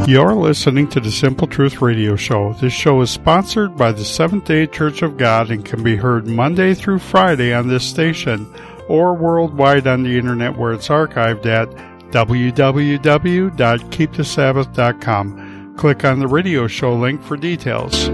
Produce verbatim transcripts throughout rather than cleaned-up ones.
You're listening to the Simple Truth Radio Show. This show is sponsored by the Seventh-day Church of God and can be heard Monday through Friday on this station or worldwide on the internet where it's archived at w w w dot keep the sabbath dot com. Click on the radio show link for details.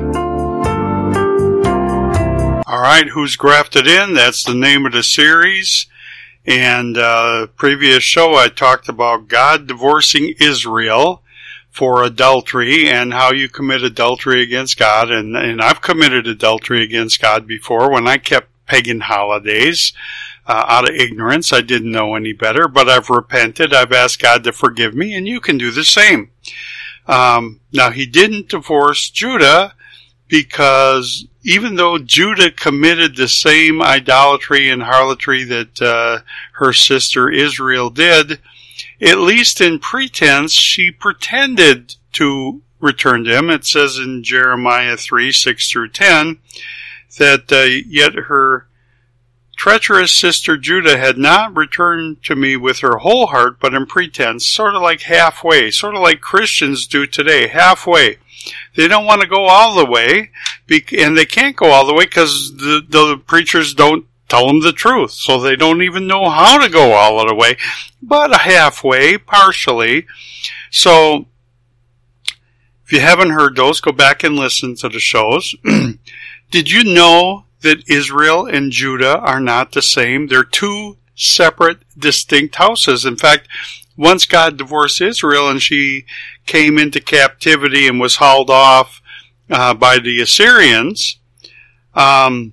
All right, Who's Grafted In? That's the name of the series. And uh, previous show I talked about God divorcing Israel for adultery and how you commit adultery against God. And, and I've committed adultery against God before when I kept pagan holidays uh, out of ignorance. I didn't know any better, but I've repented. I've asked God to forgive me, and you can do the same. Um, now, he didn't divorce Judah because even though Judah committed the same idolatry and harlotry that uh, her sister Israel did, at least in pretense, she pretended to return to him. It says in Jeremiah three, six through ten, that uh, yet her treacherous sister Judah had not returned to me with her whole heart, but in pretense, sort of like halfway, sort of like Christians do today, halfway. They don't want to go all the way, and they can't go all the way because the, the preachers don't tell them the truth, so they don't even know how to go all of the way, but halfway, partially. So, if you haven't heard those, go back and listen to the shows. Did you know that Israel and Judah are not the same? They're two separate, distinct houses. In fact, once God divorced Israel and she came into captivity and was hauled off uh, by the Assyrians, um,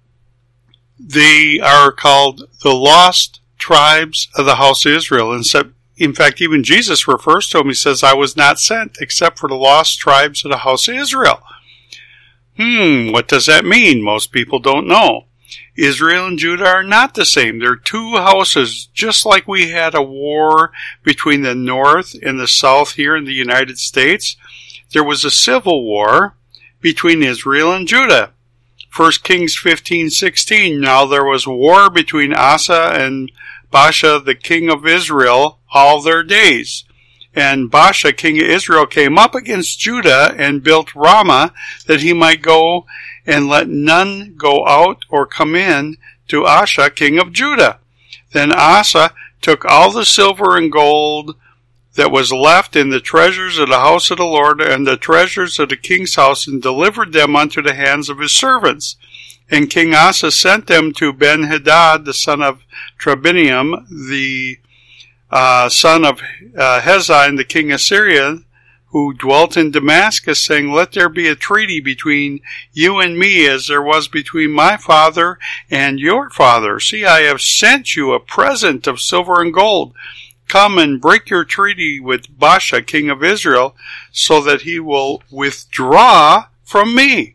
they are called the lost tribes of the house of Israel. And so, in fact, even Jesus refers to them. He says, I was not sent except for the lost tribes of the house of Israel. Hmm, what does that mean? Most people don't know. Israel and Judah are not the same. They're two houses, just like we had a war between the North and the South here in the United States. There was a civil war between Israel and Judah. First Kings fifteen sixteen. Now there was war between Asa and Baasha, the king of Israel, all their days. And Baasha, king of Israel, came up against Judah and built Ramah, that he might go and let none go out or come in to Asa, king of Judah. Then Asa took all the silver and gold that was left in the treasures of the house of the Lord and the treasures of the king's house, and delivered them unto the hands of his servants. And King Asa sent them to Ben-Hadad, the son of Trabinium, the uh, son of uh, Hezai, the king of Syria, who dwelt in Damascus, saying, Let there be a treaty between you and me, as there was between my father and your father. See, I have sent you a present of silver and gold. Come and break your treaty with Baasha, king of Israel, so that he will withdraw from me.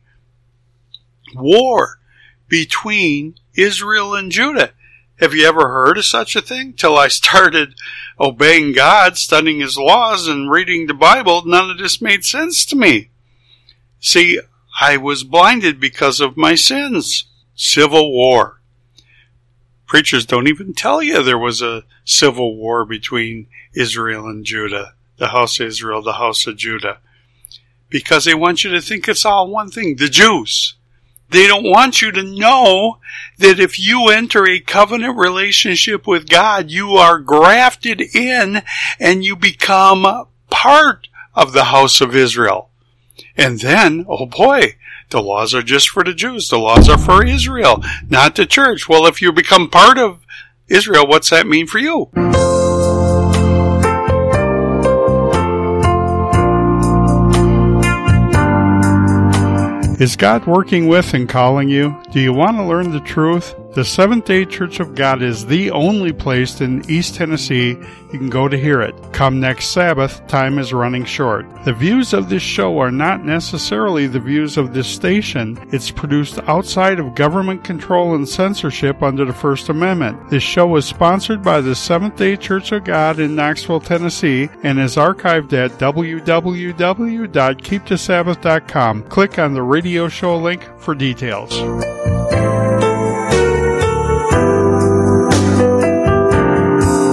War between Israel and Judah. Have you ever heard of such a thing? Till I started obeying God, studying his laws, and reading the Bible, none of this made sense to me. See, I was blinded because of my sins. Civil war. Preachers don't even tell you there was a civil war between Israel and Judah, the house of Israel, the house of Judah, because they want you to think it's all one thing, the Jews. They don't want you to know that if you enter a covenant relationship with God, you are grafted in and you become part of the house of Israel. And then, oh boy, the laws are just for the Jews. The laws are for Israel, not the church. Well, if you become part of Israel, what's that mean for you? Is God working with and calling you? Do you want to learn the truth? The Seventh-day Church of God is the only place in East Tennessee you can go to hear it. Come next Sabbath, time is running short. The views of this show are not necessarily the views of this station. It's produced outside of government control and censorship under the First Amendment. This show is sponsored by the Seventh-day Church of God in Knoxville, Tennessee, and is archived at w w w dot keep the sabbath dot com. Click on the radio show link for details.